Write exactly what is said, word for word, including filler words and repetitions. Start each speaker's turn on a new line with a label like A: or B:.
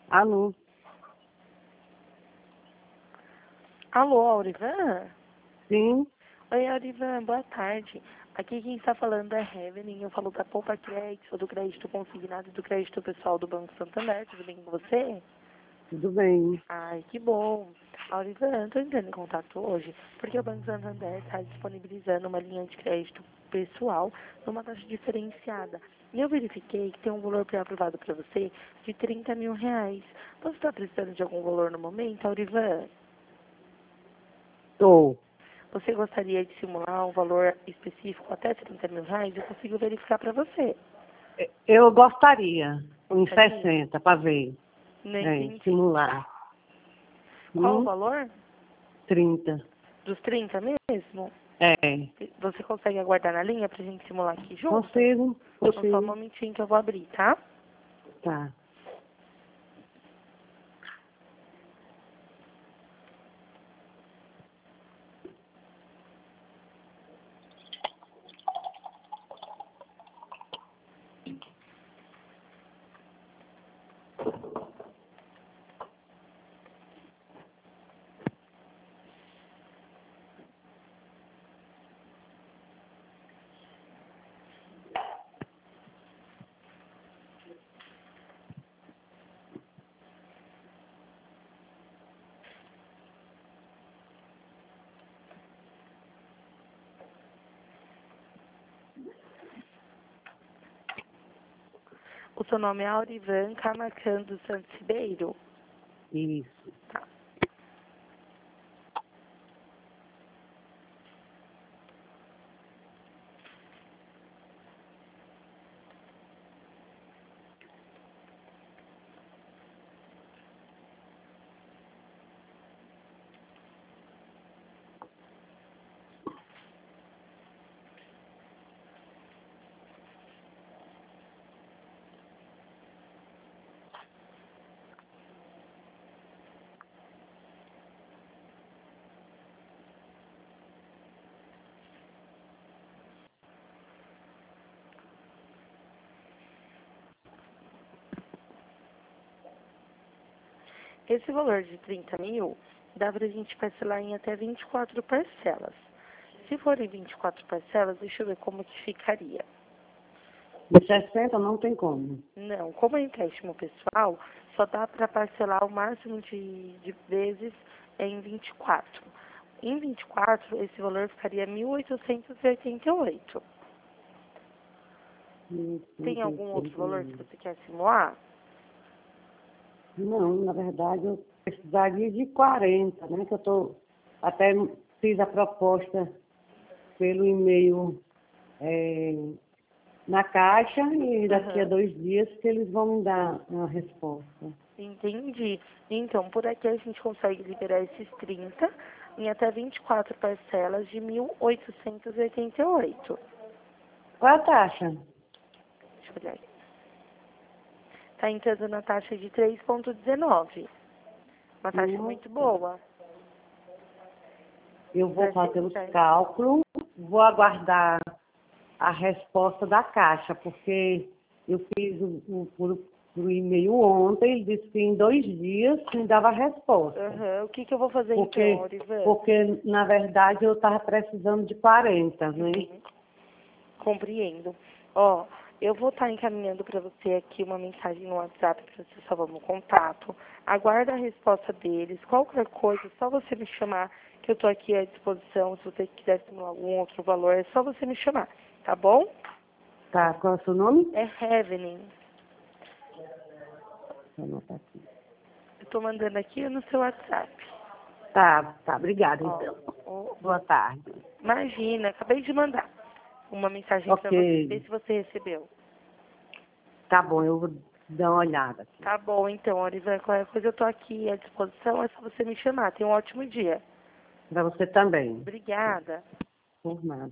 A: Alô?
B: Alô, Aurivan?
A: Sim?
B: Oi, Aurivan, boa tarde. Aqui quem está falando é Evelyn, eu falo da Poupa Crédito, do crédito consignado e do crédito pessoal do Banco Santander. Tudo bem com você?
A: Tudo bem.
B: Ai, que bom. Aurivan, estou entrando em contato hoje porque o Banco Santander está disponibilizando uma linha de crédito pessoal numa taxa diferenciada. E eu verifiquei que tem um valor pré-aprovado para você de trinta mil reais. Você está precisando de algum valor no momento, Aurivan?
A: Tô.
B: Você gostaria de simular um valor específico até trinta mil reais? Eu consigo verificar para você.
A: Eu gostaria, em
B: Gostaria?
A: sessenta, para ver.
B: Não
A: É,
B: entendi.
A: simular.
B: Qual o
A: Hum,
B: valor?
A: trinta.
B: Dos trinta mesmo?
A: É.
B: Você consegue aguardar na linha pra gente simular aqui junto?
A: Consigo?
B: Então só um
A: Consigo.
B: momentinho que eu vou abrir, tá?
A: Tá.
B: O seu nome é Aurivan Camacan dos Santos Ribeiro?
A: Isso.
B: Tá. Esse valor de trinta mil dá pra gente parcelar em até vinte e quatro parcelas. Se forem vinte e quatro parcelas, deixa eu ver como que ficaria.
A: Em sessenta não tem como.
B: Não, como é empréstimo pessoal, só dá para parcelar o máximo de, de vezes em vinte e quatro. Em vinte e quatro, esse valor ficaria mil oitocentos e oitenta e oito. Tem algum outro valor que você quer simular?
A: Não, na verdade eu precisaria de quarenta, né? Que eu tô, até fiz a proposta pelo e-mail é, na caixa e daqui a
B: Aham.
A: dois dias que eles vão me dar uma resposta.
B: Entendi. Então, por aqui a gente consegue liberar esses trinta em até vinte e quatro parcelas de mil oitocentos e oitenta e oito.
A: Qual é a taxa?
B: Deixa eu olhar aqui. Está entrando na taxa de três vírgula dezenove. Uma taxa muito
A: Nossa.
B: boa.
A: Eu vou
B: Pra
A: fazer os
B: gente,
A: cálculos, vou aguardar a resposta da caixa, porque eu fiz o, o, por, por e-mail ontem, ele disse que em dois dias me dava a resposta.
B: Uhum. O que, que eu vou fazer então,
A: Porque,
B: Aurivan?
A: porque na verdade, eu estava precisando de quarenta, né?
B: Uhum. Compreendo. Ó, eu vou estar encaminhando para você aqui uma mensagem no WhatsApp para você salvar meu contato. Aguarda a resposta deles. Qualquer coisa, é só você me chamar, que eu estou aqui à disposição. Se você quiser simular algum outro valor, é só você me chamar, tá bom?
A: Tá, qual é o seu nome?
B: É Heavening.
A: Vou anotar aqui.
B: Eu estou mandando aqui no seu WhatsApp.
A: Tá, tá, obrigada
B: Ó,
A: então.
B: ó,
A: Boa tarde.
B: imagina, acabei de mandar uma mensagem para você, ver
A: Ok,
B: se você recebeu.
A: tá bom, eu vou dar uma olhada aqui.
B: Tá bom, então, Olivan, qualquer coisa eu tô aqui à disposição, é só você me chamar. Tenha um ótimo dia.
A: Para você também.
B: Obrigada.
A: Por nada.